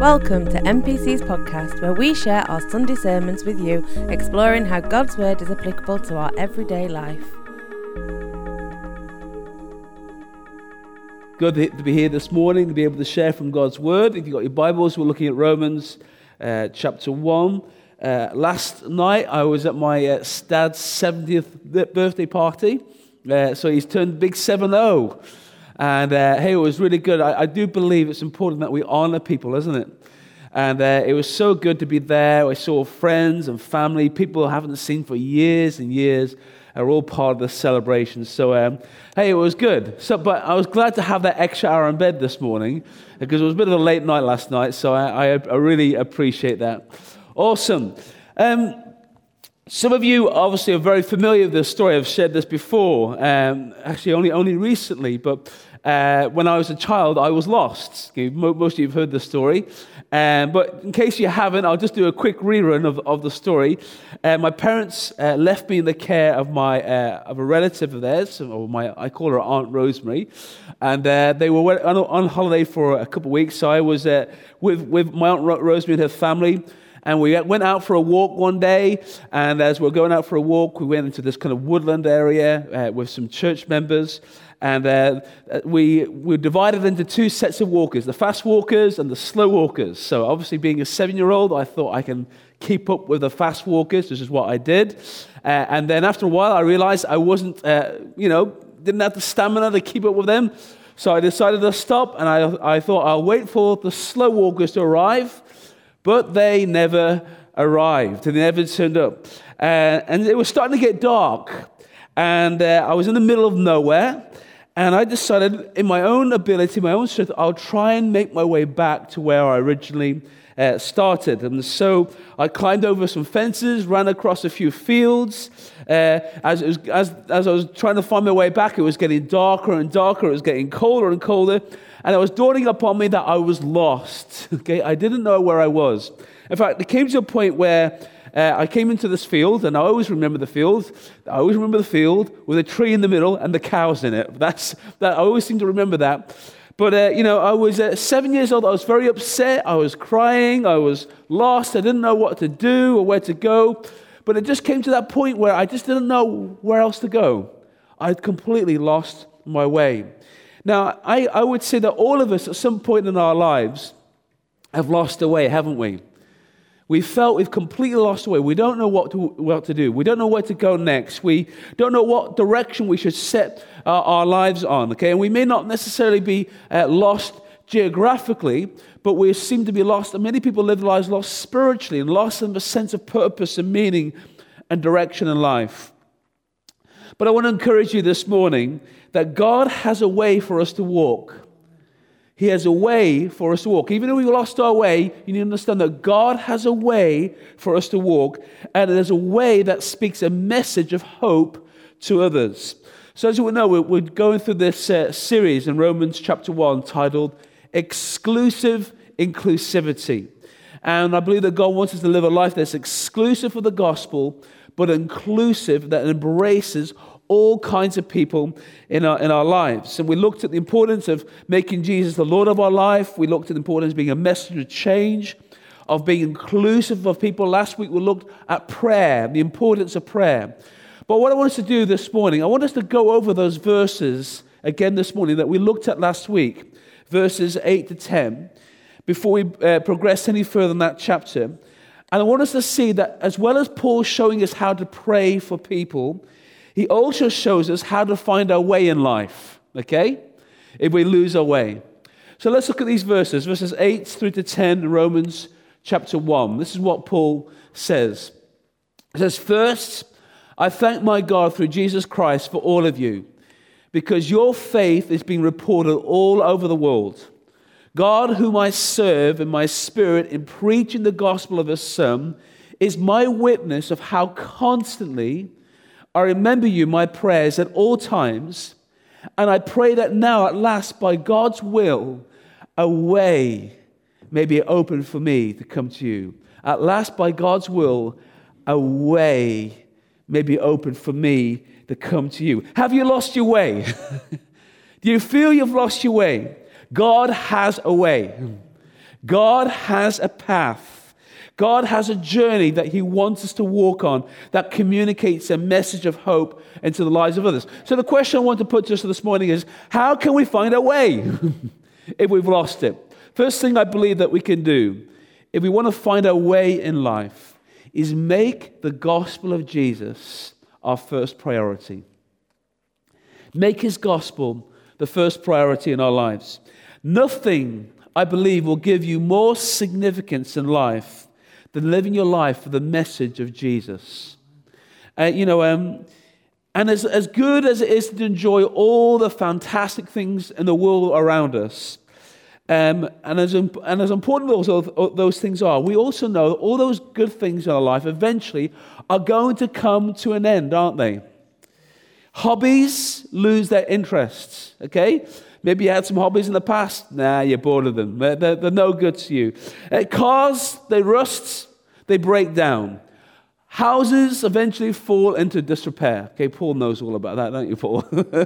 Welcome to MPC's podcast, where we share our Sunday sermons with you, exploring how God's Word is applicable to our everyday life. Good to be here this morning, to be able to share from God's Word. If you've got your Bibles, we're looking at Romans chapter 1. Last night, I was at my dad's 70th birthday party, so he's turned big 7-0. And hey, it was really good. I do believe it's important that we honor people, isn't it? And it was so good to be there. I saw friends and family, people I haven't seen for years and years, are all part of the celebration. So, hey, it was good. But I was glad to have that extra hour in bed this morning, because it was a bit of a late night last night, so I really appreciate that. Awesome. Some of you obviously are very familiar with this story. I've shared this before, actually only recently, but when I was a child, I was lost. Okay, most of you have heard the story, but in case you haven't, I'll just do a quick rerun of the story. My parents left me in the care of of a relative of theirs, or I call her Aunt Rosemary, and they were on holiday for a couple of weeks, so I was with my Aunt Rosemary and her family. And we went out for a walk one day, and as we were going out for a walk, we went into this kind of woodland area with some church members, and we were divided into two sets of walkers, the fast walkers and the slow walkers. So obviously being a 7-year-old, I thought I can keep up with the fast walkers. This is what I did. And then after a while, I realized I wasn't, didn't have the stamina to keep up with them. So I decided to stop, and I thought I'll wait for the slow walkers to arrive. But they never arrived, and they never turned up. And it was starting to get dark, and I was in the middle of nowhere, and I decided, in my own ability, my own strength, I'll try and make my way back to where I originally started. And so I climbed over some fences, ran across a few fields. As I was trying to find my way back, it was getting darker and darker, it was getting colder and colder. And it was dawning upon me that I was lost. Okay, I didn't know where I was. In fact, it came to a point where I came into this field, and I always remember the field. I always remember the field with a tree in the middle and the cows in it. I always seem to remember that. But I was 7 years old. I was very upset. I was crying. I was lost. I didn't know what to do or where to go. But it just came to that point where I just didn't know where else to go. I had completely lost my way. Now, I would say that all of us at some point in our lives have lost our way, haven't we? We felt we've completely lost our way. We don't know what to do. We don't know where to go next. We don't know what direction we should set our lives on, okay? And we may not necessarily be lost geographically, but we seem to be lost, and many people live lives lost spiritually and lost in a sense of purpose and meaning and direction in life. But I want to encourage you this morning that God has a way for us to walk. He has a way for us to walk. Even if we've lost our way, you need to understand that God has a way for us to walk, and there's a way that speaks a message of hope to others. So as we know, we're going through this series in Romans chapter 1 titled Exclusive Inclusivity. And I believe that God wants us to live a life that's exclusive for the gospel, but inclusive, that embraces all kinds of people in our lives. And we looked at the importance of making Jesus the Lord of our life. We looked at the importance of being a messenger of change, of being inclusive of people. Last week we looked at prayer, the importance of prayer. But what I want us to do this morning, I want us to go over those verses again this morning that we looked at last week, verses 8 to 10, before we progress any further in that chapter. And I want us to see that as well as Paul showing us how to pray for people, he also shows us how to find our way in life, okay? If we lose our way. So let's look at these verses 8 through to 10 in Romans chapter 1. This is what Paul says. It says, "First, I thank my God through Jesus Christ for all of you, because your faith is being reported all over the world. God, whom I serve in my spirit in preaching the gospel of his Son, is my witness of how constantly I remember you in my prayers at all times, and I pray that now at last by God's will, a way may be open for me to come to you." At last by God's will, a way may be open for me to come to you. Have you lost your way? Do you feel you've lost your way? God has a way. God has a path. God has a journey that he wants us to walk on that communicates a message of hope into the lives of others. So the question I want to put to us this morning is, how can we find our way if we've lost it? First thing I believe that we can do, if we want to find our way in life, is make the gospel of Jesus our first priority. Make his gospel the first priority in our lives. Nothing, I believe, will give you more significance in life than living your life for the message of Jesus. And as good as it is to enjoy all the fantastic things in the world around us, and as important as those things are, we also know that all those good things in our life eventually are going to come to an end, aren't they? Hobbies lose their interests, okay? Maybe you had some hobbies in the past. Nah, you're bored of them. They're no good to you. Cars, they rust, they break down. Houses eventually fall into disrepair. Okay, Paul knows all about that, don't you, Paul?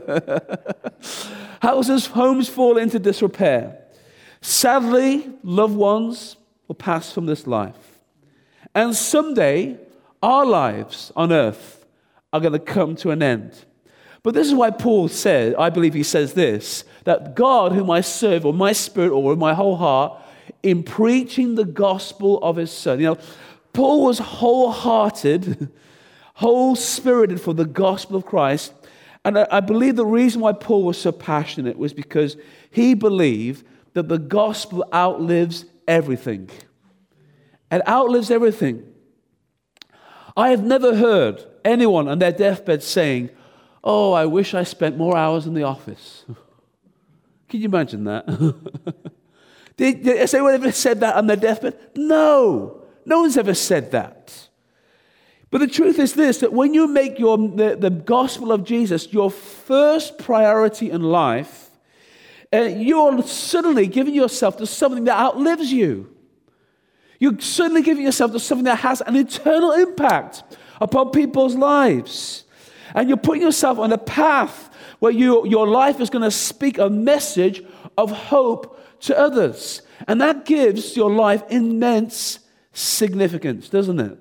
Homes fall into disrepair. Sadly, loved ones will pass from this life. And someday, our lives on earth are going to come to an end. But this is why Paul said, I believe he says this, that God whom I serve, or my spirit, or with my whole heart, in preaching the gospel of his Son. Paul was wholehearted, whole-spirited for the gospel of Christ. And I believe the reason why Paul was so passionate was because he believed that the gospel outlives everything. It outlives everything. I have never heard anyone on their deathbed saying, "Oh, I wish I spent more hours in the office." Can you imagine that? Did anyone ever said that on their deathbed? No. No one's ever said that. But the truth is this, that when you make the gospel of Jesus your first priority in life, you're suddenly giving yourself to something that outlives you. You're suddenly giving yourself to something that has an eternal impact upon people's lives. And you're putting yourself on a path where your life is going to speak a message of hope to others. And that gives your life immense significance, doesn't it?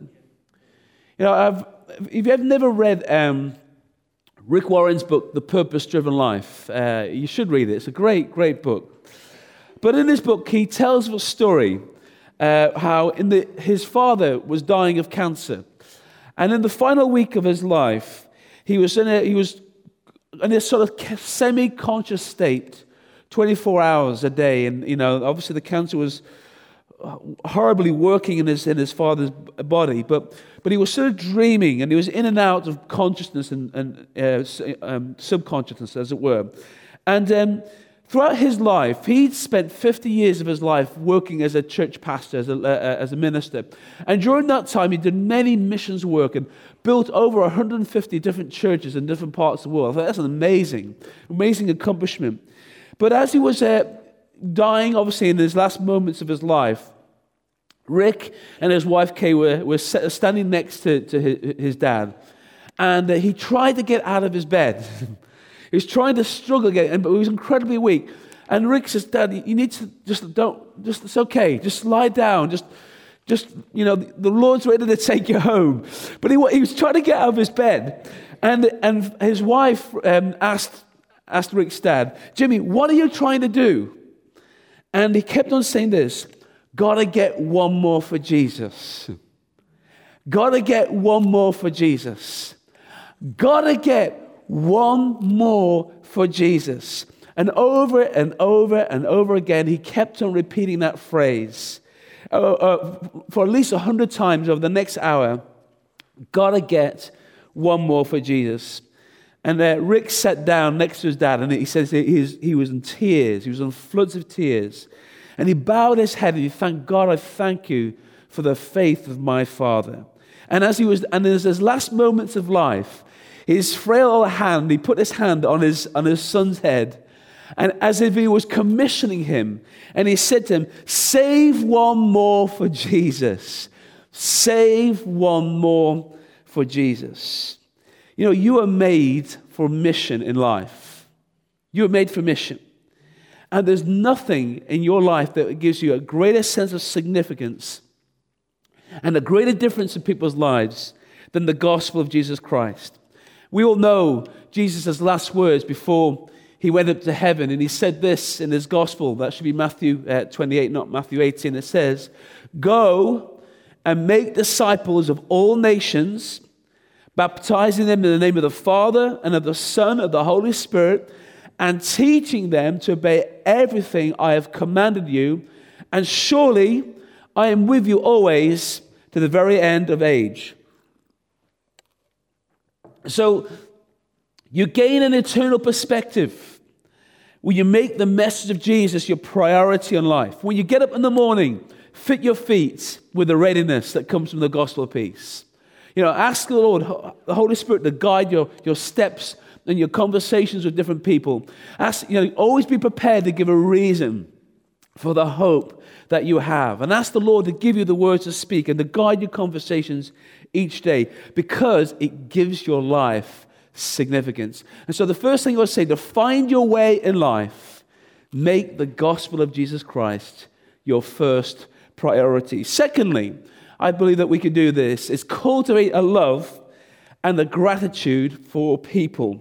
If you've never read Rick Warren's book, The Purpose-Driven Life, you should read it. It's a great, great book. But in this book, he tells a story how his father was dying of cancer. And in the final week of his life, he was in a sort of semi-conscious state, 24 hours a day. And, obviously the cancer was horribly working in his father's body, but he was sort of dreaming, and he was in and out of consciousness and subconsciousness, as it were. And throughout his life, he'd spent 50 years of his life working as a church pastor, as a minister. And during that time, he did many missions work and built over 150 different churches in different parts of the world. I thought that's an amazing accomplishment. But as he was dying, obviously, in his last moments of his life, Rick and his wife Kay were standing next to his dad, and he tried to get out of his bed. He was trying to struggle again, but he was incredibly weak. And Rick says, "Dad, you need to it's okay. Just lie down. Just the Lord's ready to take you home." But he was trying to get out of his bed, and his wife asked Rick's dad, "Jimmy, what are you trying to do?" And he kept on saying this, "Gotta get one more for Jesus. Gotta get one more for Jesus. Gotta get one more for Jesus." And over and over and over again, he kept on repeating that phrase for at least 100 times over the next hour. Gotta get one more for Jesus. And Rick sat down next to his dad, and he says he was in tears. He was in floods of tears. And he bowed his head, and he thanked God, "I thank you for the faith of my father." And in his last moments of life, his frail hand, he put his hand on his son's head, and as if he was commissioning him, and he said to him, "Save one more for Jesus. Save one more for Jesus." You are made for mission in life. You are made for mission. And there's nothing in your life that gives you a greater sense of significance and a greater difference in people's lives than the gospel of Jesus Christ. We all know Jesus' last words before he went up to heaven, and he said this in his gospel. That should be Matthew 28, not Matthew 18. It says, "Go and make disciples of all nations, baptizing them in the name of the Father and of the Son and of the Holy Spirit, and teaching them to obey everything I have commanded you. And surely I am with you always to the very end of age." So you gain an eternal perspective when you make the message of Jesus your priority in life. When you get up in the morning, fit your feet with the readiness that comes from the gospel of peace. Ask the Lord, the Holy Spirit, to guide your steps and your conversations with different people. Always be prepared to give a reason for the hope that you have. And ask the Lord to give you the words to speak and to guide your conversations each day, because it gives your life significance. And so the first thing I would say, to find your way in life, make the gospel of Jesus Christ your first priority. Secondly, I believe that we can do this, is cultivate a love and a gratitude for people.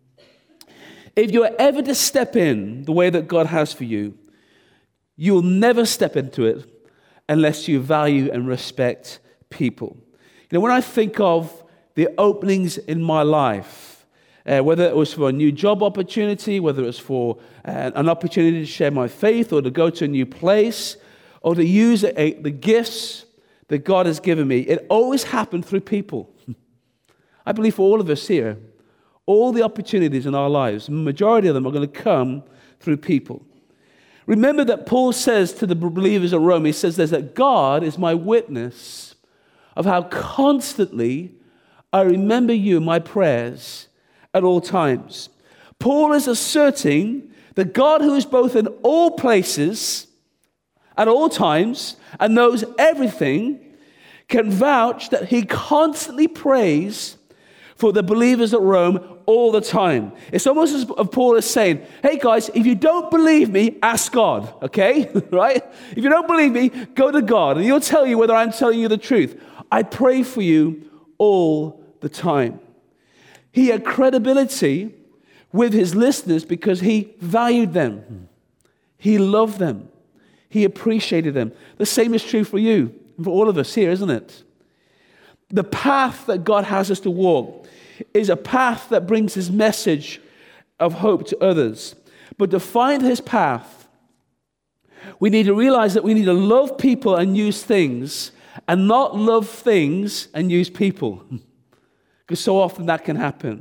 If you're ever to step in the way that God has for you, you'll never step into it unless you value and respect people. When I think of the openings in my life, whether it was for a new job opportunity, whether it was for an opportunity to share my faith or to go to a new place or to use the gifts that God has given me, it always happened through people. I believe for all of us here, all the opportunities in our lives, the majority of them are going to come through people. Remember that Paul says to the believers at Rome, he says this, that God is my witness of how constantly I remember you in my prayers at all times. Paul is asserting that God, who is both in all places at all times and knows everything, can vouch that he constantly prays for the believers at Rome all the time. It's almost as if Paul is saying, hey guys, if you don't believe me, ask God, okay? Right? If you don't believe me, go to God, and he'll tell you whether I'm telling you the truth. I pray for you all the time. He had credibility with his listeners because he valued them. He loved them. He appreciated them. The same is true for you and for all of us here, isn't it? The path that God has us to walk is a path that brings his message of hope to others. But to find his path, we need to realize that we need to love people and use things, and not love things and use people. Because so often that can happen.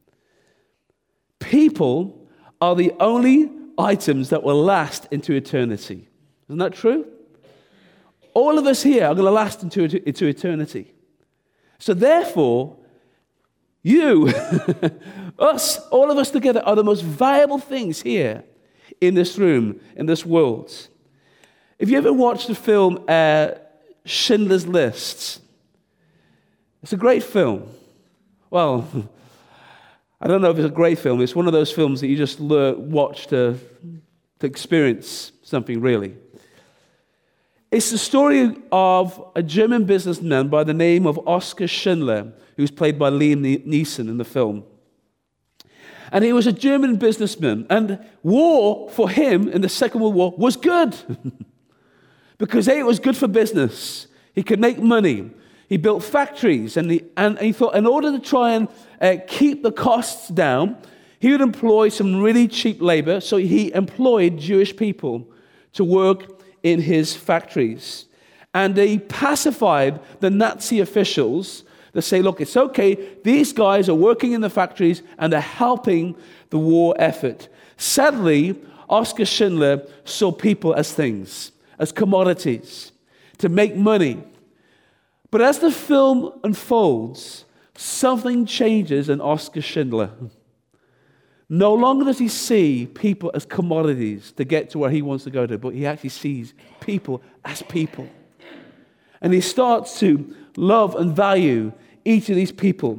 People are the only items that will last into eternity. Isn't that true? All of us here are going to last into eternity. So therefore, you, us, all of us together are the most valuable things here in this room, in this world. If you ever watched the film Schindler's List, it's a great film. Well, I don't know if it's a great film. It's one of those films that you just watch to experience something, really. It's the story of a German businessman by the name of Oskar Schindler, who's played by Liam Neeson in the film. And he was a German businessman, and war for him in the Second World War was good. Because A, it was good for business. He could make money. He built factories, and he thought in order to try and keep the costs down, he would employ some really cheap labor, so he employed Jewish people to work in his factories. And he pacified the Nazi officials that say, look, it's okay, these guys are working in the factories and they're helping the war effort. Sadly, Oskar Schindler saw people as things, as commodities, to make money. But as the film unfolds, something changes in Oskar Schindler. No longer does he see people as commodities to get to where he wants to go to, but he actually sees people as people. And he starts to love and value each of these people.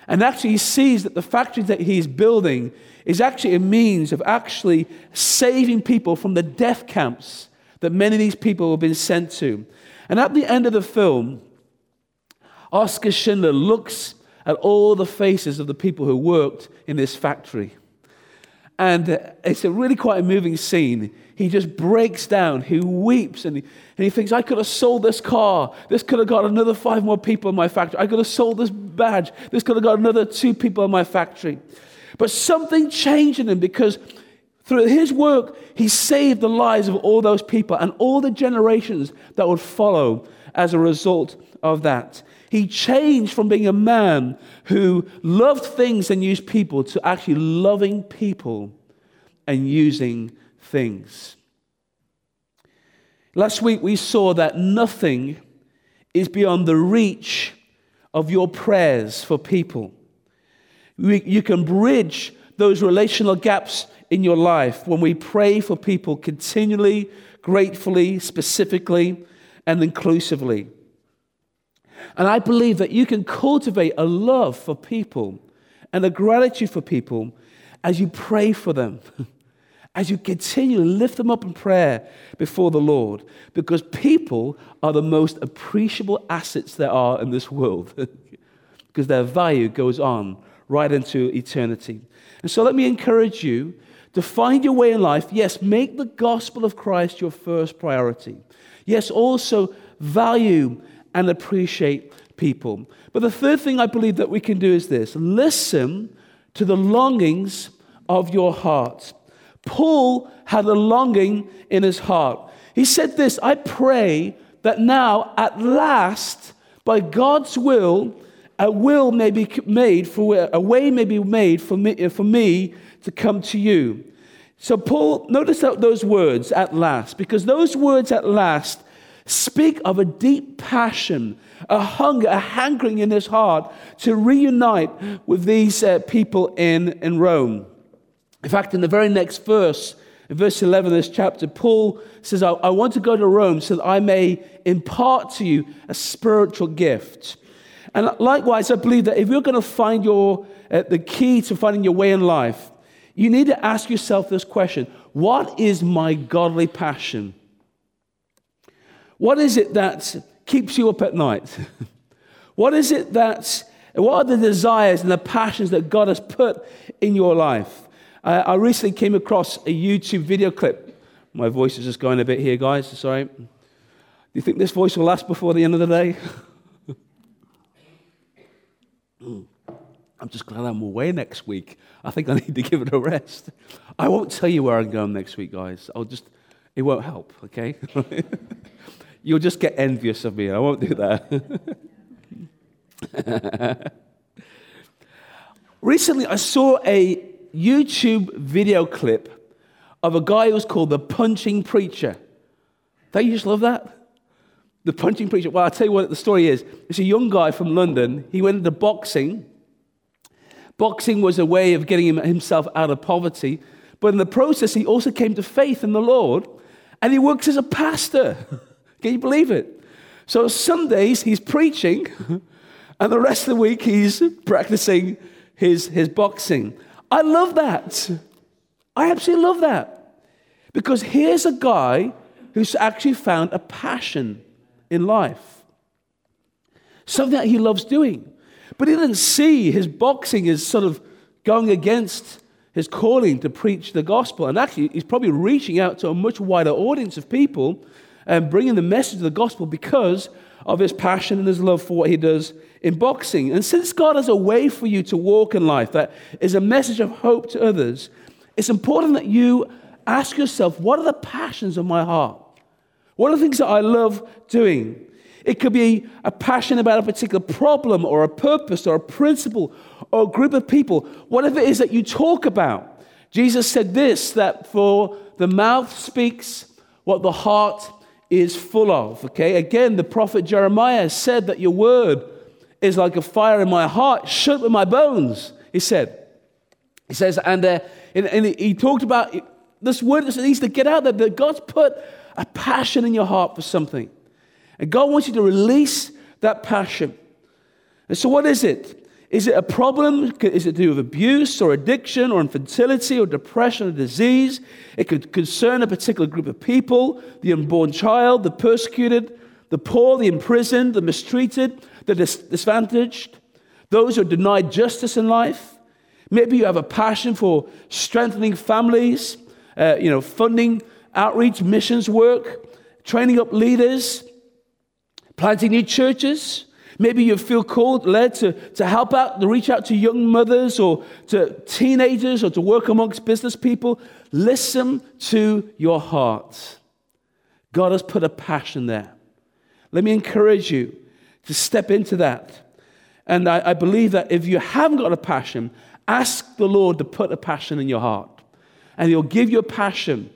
And actually he sees that the factory that he's building is actually a means of actually saving people from the death camps that many of these people have been sent to. And at the end of the film, Oskar Schindler looks at all the faces of the people who worked in this factory. And it's a really quite a moving scene. He just breaks down, he weeps, and he thinks, I could have sold this car. This could have got another 5 more people in my factory. I could have sold this badge. This could have got another 2 people in my factory. But something changed in him because through his work, he saved the lives of all those people and all the generations that would follow as a result of that. He changed from being a man who loved things and used people to actually loving people and using things. Last week we saw that nothing is beyond the reach of your prayers for people. You can bridge those relational gaps in your life when we pray for people continually, gratefully, specifically, and inclusively. And I believe that you can cultivate a love for people and a gratitude for people as you pray for them, as you continue to lift them up in prayer before the Lord, because people are the most appreciable assets there are in this world, because their value goes on right into eternity. And so let me encourage you to find your way in life. Yes, make the gospel of Christ your first priority. Yes, also value and appreciate people. But the third thing I believe that we can do is this: listen to the longings of your heart. Paul had a longing in his heart. He said this, I pray that now, at last, by God's will, a way may be made for me to come to you. So Paul, notice those words, at last, because those words at last speak of a deep passion, a hunger, a hankering in his heart to reunite with these people in Rome. In fact, in the very next verse, in verse 11 of this chapter, Paul says, I want to go to Rome so that I may impart to you a spiritual gift. And likewise, I believe that if you're going to find the key to finding your way in life, you need to ask yourself this question: what is my godly passion? What is it that keeps you up at night? What are the desires and the passions that God has put in your life? I recently came across a YouTube video clip. My voice is just going a bit here, guys. Sorry. Do you think this voice will last before the end of the day? I'm just glad I'm away next week. I think I need to give it a rest. I won't tell you where I'm going next week, guys. It won't help, okay? You'll just get envious of me. I won't do that. Recently, I saw a YouTube video clip of a guy who was called the Punching Preacher. Don't you just love that? The Punching Preacher. Well, I'll tell you what the story is. It's a young guy from London. He went into boxing. Boxing was a way of getting himself out of poverty. But in the process, he also came to faith in the Lord. And he works as a pastor. Can you believe it? So some days he's preaching. And the rest of the week he's practicing his boxing. I love that. I absolutely love that. Because here's a guy who's actually found a passion in life. Something that he loves doing. But he didn't see his boxing as sort of going against his calling to preach the gospel. And actually, he's probably reaching out to a much wider audience of people and bringing the message of the gospel because of his passion and his love for what he does in boxing. And since God has a way for you to walk in life that is a message of hope to others, it's important that you ask yourself, what are the passions of my heart? What are the things that I love doing? It could be a passion about a particular problem or a purpose or a principle or a group of people, whatever it is that you talk about. Jesus said this, that for the mouth speaks what the heart is full of. Okay, again, the prophet Jeremiah said that your word is like a fire in my heart, shut with my bones, he said. He says, and he talked about this word that needs to get out there, that God's put a passion in your heart for something. And God wants you to release that passion. And so what is it? Is it a problem? Is it to do with abuse or addiction or infertility or depression or disease? It could concern a particular group of people, the unborn child, the persecuted, the poor, the imprisoned, the mistreated, the disadvantaged, those who are denied justice in life. Maybe you have a passion for strengthening families, funding outreach, missions work, training up leaders, planting new churches. Maybe you feel called, led to help out, to reach out to young mothers or to teenagers or to work amongst business people. Listen to your heart. God has put a passion there. Let me encourage you to step into that. And I believe that if you haven't got a passion, ask the Lord to put a passion in your heart. And He'll give you a passion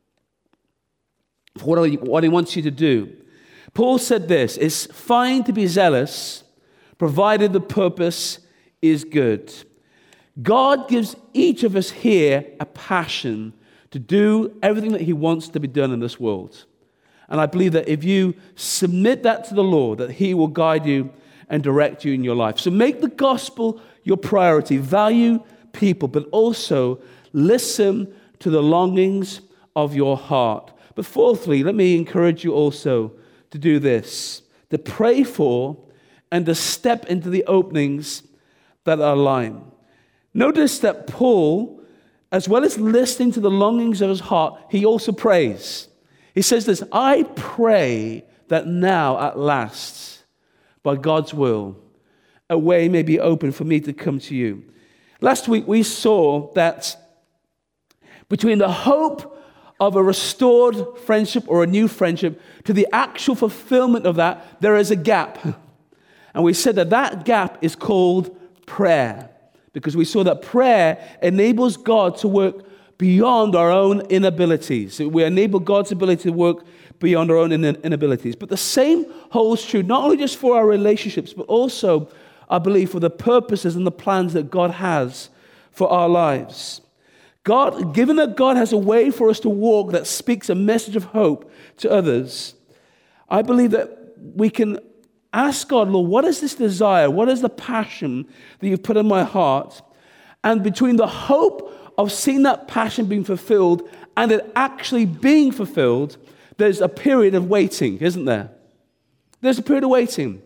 for what He wants you to do. Paul said this, it's fine to be zealous, provided the purpose is good. God gives each of us here a passion to do everything that He wants to be done in this world. And I believe that if you submit that to the Lord, that He will guide you and direct you in your life. So make the gospel your priority. Value people, but also listen to the longings of your heart. But fourthly, let me encourage you also to do this, to pray for and to step into the openings that are aligned. Notice that Paul, as well as listening to the longings of his heart, he also prays. He says this, I pray that now at last, by God's will, a way may be open for me to come to you. Last week we saw that between the hope of a restored friendship or a new friendship to the actual fulfillment of that, there is a gap. And we said that gap is called prayer, because we saw that prayer enables God to work beyond our own inabilities. We enable God's ability to work beyond our own inabilities. But the same holds true not only just for our relationships, but also, I believe, for the purposes and the plans that God has for our lives. Given that God has a way for us to walk that speaks a message of hope to others, I believe that we can ask God, Lord, what is this desire? What is the passion that you've put in my heart? And between the hope of seeing that passion being fulfilled and it actually being fulfilled, there's a period of waiting, isn't there? There's a period of waiting.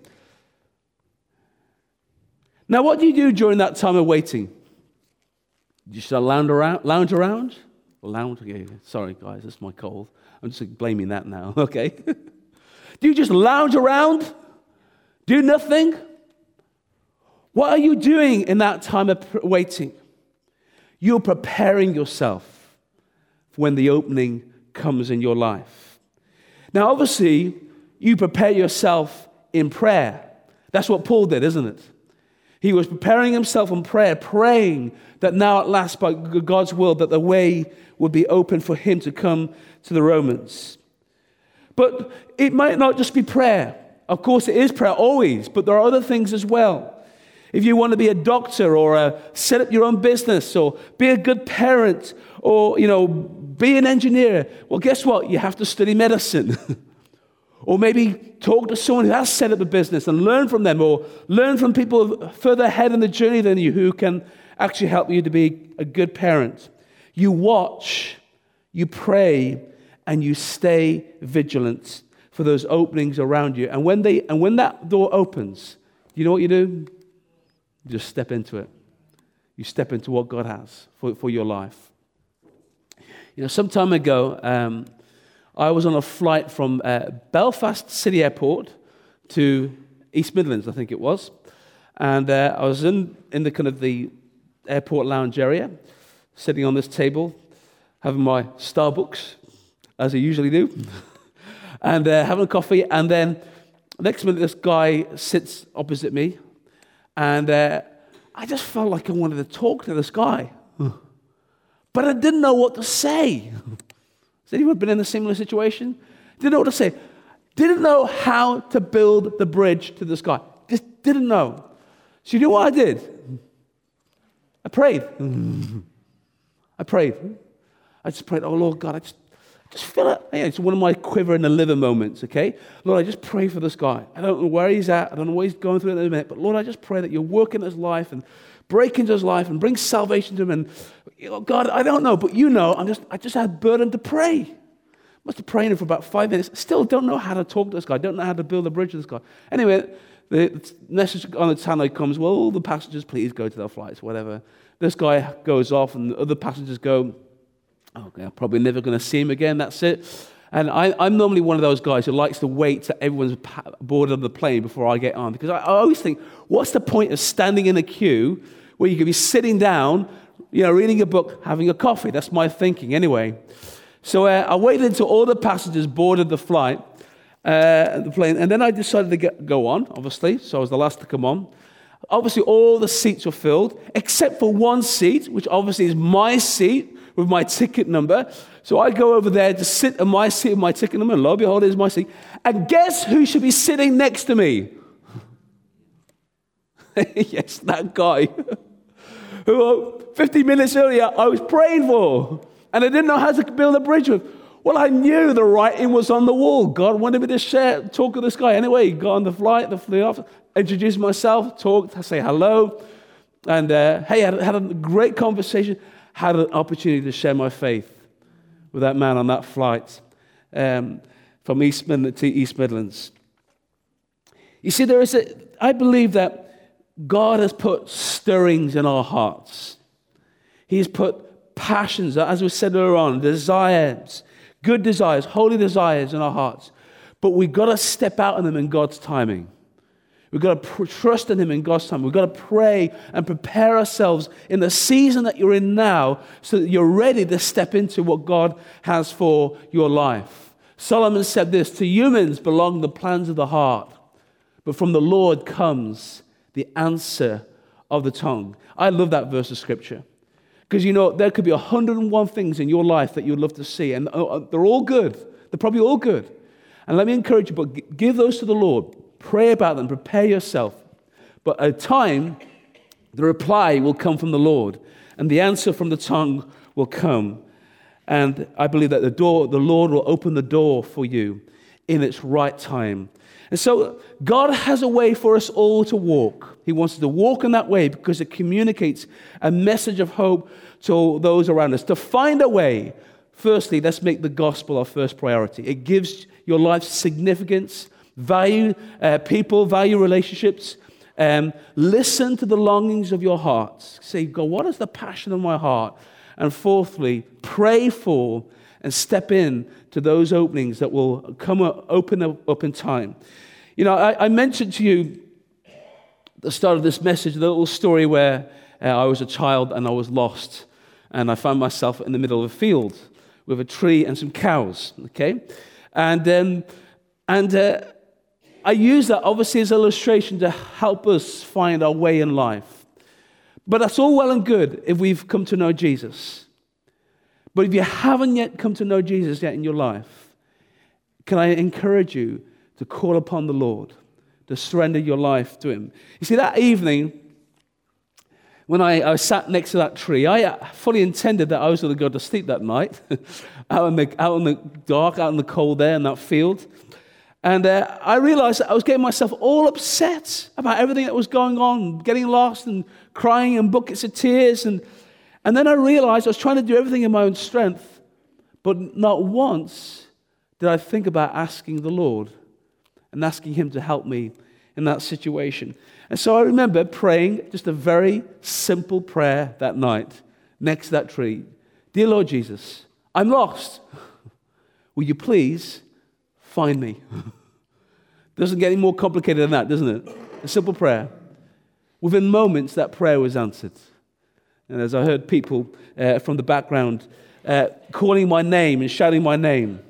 Now, what do you do during that time of waiting? You just lounge around? Okay. Sorry, guys, that's my cold. I'm just blaming that now, okay? Do you just lounge around? Do nothing? What are you doing in that time of waiting? You're preparing yourself for when the opening comes in your life. Now, obviously, you prepare yourself in prayer. That's what Paul did, isn't it? He was preparing himself in prayer, praying that now at last, by God's will, that the way would be open for him to come to the Romans. But it might not just be prayer. Of course, it is prayer always, but there are other things as well. If you want to be a doctor or set up your own business or be a good parent or, be an engineer, well, guess what? You have to study medicine. Or maybe talk to someone who has set up a business and learn from them, or learn from people further ahead in the journey than you who can actually help you to be a good parent. You watch, you pray, and you stay vigilant for those openings around you. And when that door opens, you know what you do? You just step into it. You step into what God has for your life. Some time ago, I was on a flight from Belfast City Airport to East Midlands, I think it was. And I was in the kind of the airport lounge area, sitting on this table, having my Starbucks, as I usually do, and having a coffee. And then next minute, this guy sits opposite me, and I just felt like I wanted to talk to this guy. But I didn't know what to say. Has anyone been in a similar situation? Didn't know what to say. Didn't know how to build the bridge to this guy. Just didn't know. So you know what I did? I prayed. I just prayed, oh Lord God, Just feel it. Yeah, it's one of my quiver in the liver moments, okay? Lord, I just pray for this guy. I don't know where he's at. I don't know what he's going through in a minute. But Lord, I just pray that you're working his life and break into his life and bring salvation to him. And God, I don't know, but you know, I just had burden to pray. Must have prayed for about 5 minutes. Still don't know how to talk to this guy. Don't know how to build a bridge with this guy. Anyway, the message on the tannoy comes, well, all the passengers, please go to their flights, whatever. This guy goes off and the other passengers go, okay, I'm probably never going to see him again. That's it. And I'm normally one of those guys who likes to wait till everyone's boarded on the plane before I get on. Because I always think, what's the point of standing in a queue where you could be sitting down, reading a book, having a coffee? That's my thinking anyway. So I waited until all the passengers boarded the plane, and then I decided to go on, obviously. So I was the last to come on. Obviously, all the seats were filled, except for one seat, which obviously is my seat, with my ticket number. So I go over there to sit in my seat with my ticket number, and lo and behold, here's my seat. And guess who should be sitting next to me? Yes, that guy who 15 minutes earlier I was praying for, and I didn't know how to build a bridge with. Well, I knew the writing was on the wall. God wanted me to talk to this guy. Anyway, got on the flight, flew off, introduced myself, talked, I say hello, and hey, had a great conversation. Had an opportunity to share my faith with that man on that flight from East Midlands to East Midlands. You see, I believe that God has put stirrings in our hearts. He's put passions, as we said earlier on, desires, good desires, holy desires in our hearts. But we've got to step out in them in God's timing. We've got to trust in him in God's time. We've got to pray and prepare ourselves in the season that you're in now so that you're ready to step into what God has for your life. Solomon said this, to humans belong the plans of the heart, but from the Lord comes the answer of the tongue. I love that verse of scripture because, there could be 101 things in your life that you'd love to see, and they're all good. They're probably all good. And let me encourage you, but give those to the Lord. Pray about them, prepare yourself. But at a time, the reply will come from the Lord, and the answer from the tongue will come. And I believe that the Lord will open the door for you in its right time. And so God has a way for us all to walk. He wants us to walk in that way because it communicates a message of hope to those around us. To find a way, firstly, let's make the gospel our first priority. It gives your life significance, value people, value relationships. Listen to the longings of your hearts. Say, God, what is the passion of my heart? And fourthly, pray for and step in to those openings that will open up in time. I mentioned to you at the start of this message the little story where I was a child and I was lost, and I found myself in the middle of a field with a tree and some cows. Okay, and I use that obviously as an illustration to help us find our way in life. But that's all well and good if we've come to know Jesus. But if you haven't yet come to know Jesus yet in your life, can I encourage you to call upon the Lord, to surrender your life to him? You see, that evening, when I sat next to that tree, I fully intended that I was going to go to sleep that night, out in the dark, out in the cold there in that field. And I realized that I was getting myself all upset about everything that was going on, getting lost and crying in buckets of tears. And then I realized I was trying to do everything in my own strength, but not once did I think about asking the Lord and asking him to help me in that situation. And so I remember praying just a very simple prayer that night next to that tree. Dear Lord Jesus, I'm lost. Will you please find me? Doesn't get any more complicated than that, doesn't it? A simple prayer. Within moments, that prayer was answered. And as I heard people from the background calling my name and shouting my name,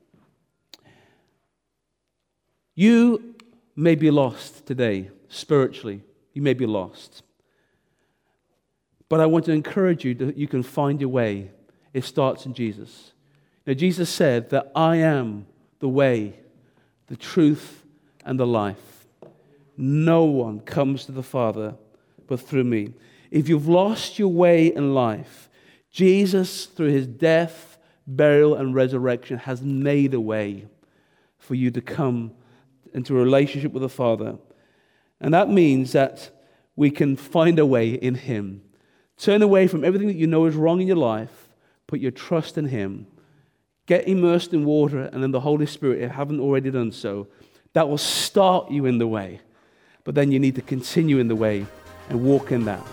you may be lost today, spiritually. You may be lost. But I want to encourage you that you can find your way. It starts in Jesus. Now, Jesus said that I am the way, the truth, and the life. No one comes to the Father but through me. If you've lost your way in life, Jesus, through his death, burial, and resurrection has made a way for you to come into a relationship with the Father. And that means that we can find a way in Him. Turn away from everything that you know is wrong in your life. Put your trust in Him. Get immersed in water and in the Holy Spirit, if you haven't already done so. That will start you in the way. But then you need to continue in the way and walk in that.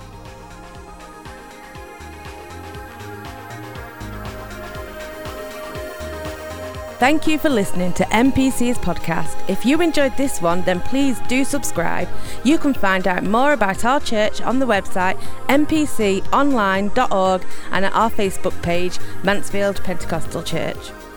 Thank you for listening to MPC's podcast. If you enjoyed this one, then please do subscribe. You can find out more about our church on the website mpconline.org and at our Facebook page, Mansfield Pentecostal Church.